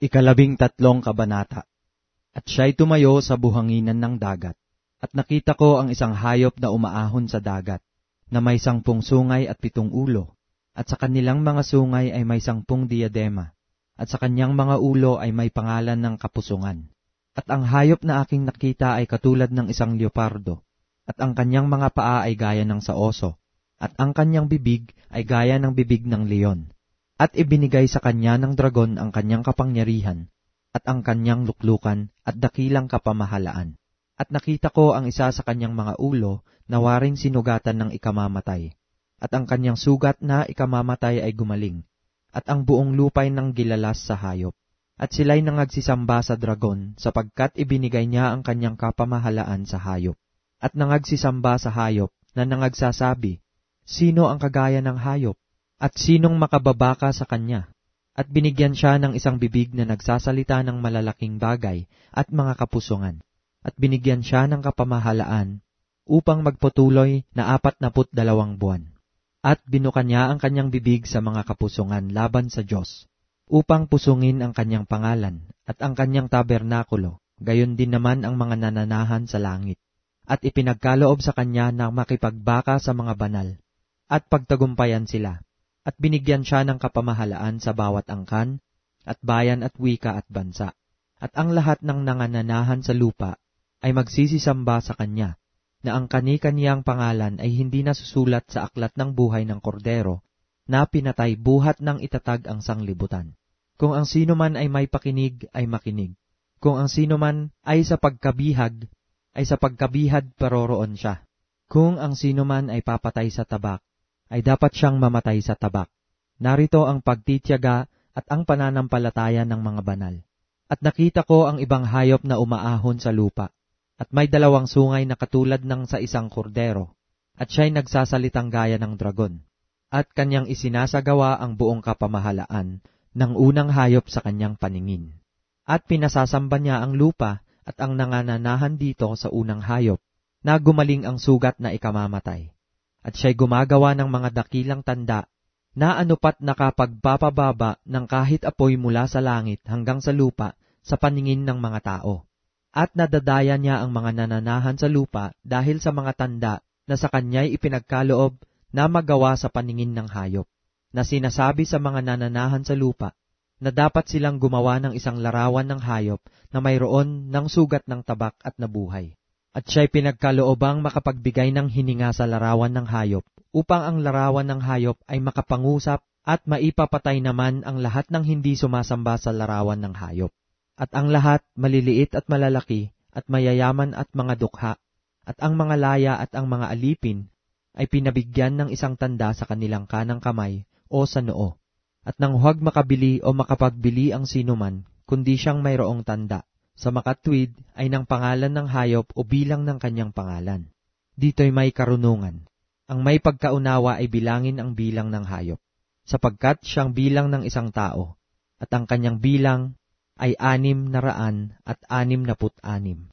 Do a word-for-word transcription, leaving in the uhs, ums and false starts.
Ikalabing tatlong kabanata. At siya'y tumayo sa buhanginan ng dagat, at nakita ko ang isang hayop na umaahon sa dagat, na may sangpung sungay at pitong ulo, at sa kanilang mga sungay ay may sangpung diadema, at sa kanyang mga ulo ay may pangalan ng kapusungan. At ang hayop na aking nakita ay katulad ng isang leopardo, at ang kanyang mga paa ay gaya ng sa oso, at ang kanyang bibig ay gaya ng bibig ng leon. At ibinigay sa kanya ng dragon ang kanyang kapangyarihan, at ang kanyang luklukan, at dakilang kapamahalaan. At nakita ko ang isa sa kanyang mga ulo na waring sinugatan ng ikamamatay. At ang kanyang sugat na ikamamatay ay gumaling, at ang buong lupay nang gilalas sa hayop. At sila'y nangagsisamba sa dragon, sapagkat ibinigay niya ang kanyang kapamahalaan sa hayop. At nangagsisamba sa hayop, na nangagsasabi, "Sino ang kagaya ng hayop? At sinong makababaka sa kanya?" At binigyan siya ng isang bibig na nagsasalita ng malalaking bagay at mga kapusungan. At binigyan siya ng kapamahalaan upang magpatuloy na apat naput dalawang buwan. At binuka niya ang kanyang bibig sa mga kapusungan laban sa Diyos, upang pusungin ang kanyang pangalan at ang kanyang tabernakulo, gayon din naman ang mga nananahan sa langit. At ipinagkaloob sa kanya na makipagbaka sa mga banal, at pagtagumpayan sila. At binigyan siya ng kapamahalaan sa bawat angkan, at bayan at wika at bansa. At ang lahat ng nangananahan sa lupa ay magsisisamba sa kanya, na ang kani-kaniyang pangalan ay hindi nasusulat sa aklat ng buhay ng kordero, na pinatay buhat ng itatag ang sanglibutan. Kung ang sino man ay may pakinig, ay makinig. Kung ang sino man ay sa pagkabihag, ay sa pagkabihag paroroon siya. Kung ang sino man ay papatay sa tabak, ay dapat siyang mamatay sa tabak. Narito ang pagtitiyaga at ang pananampalataya ng mga banal. At nakita ko ang ibang hayop na umaahon sa lupa, at may dalawang sungay na katulad ng sa isang kordero, at siya'y nagsasalitang gaya ng dragon, at kanyang isinasagawa ang buong kapamahalaan ng unang hayop sa kanyang paningin. At pinasasamba niya ang lupa at ang nangananahan dito sa unang hayop, na gumaling ang sugat na ikamamatay. At siya'y gumagawa ng mga dakilang tanda, na anupat nakapagpapababa ng kahit apoy mula sa langit hanggang sa lupa sa paningin ng mga tao. At nadadaya niya ang mga nananahan sa lupa dahil sa mga tanda na sa kanya'y ipinagkaloob na magawa sa paningin ng hayop, na sinasabi sa mga nananahan sa lupa na dapat silang gumawa ng isang larawan ng hayop na mayroon ng sugat ng tabak at nabuhay. At siya'y pinagkaloobang makapagbigay ng hininga sa larawan ng hayop, upang ang larawan ng hayop ay makapangusap at maipapatay naman ang lahat ng hindi sumasamba sa larawan ng hayop. At ang lahat, maliliit at malalaki, at mayayaman at mga dukha, at ang mga laya at ang mga alipin, ay pinabigyan ng isang tanda sa kanilang kanang kamay o sa noo. At nang huwag makabili o makapagbili ang sinuman, kundi siyang mayroong tanda, sa makatwid ay ng pangalan ng hayop o bilang ng kanyang pangalan. Dito'y may karunungan. Ang may pagkaunawa ay bilangin ang bilang ng hayop, sapagkat siyang bilang ng isang tao, at ang kanyang bilang ay anim na raan at anim na put anim.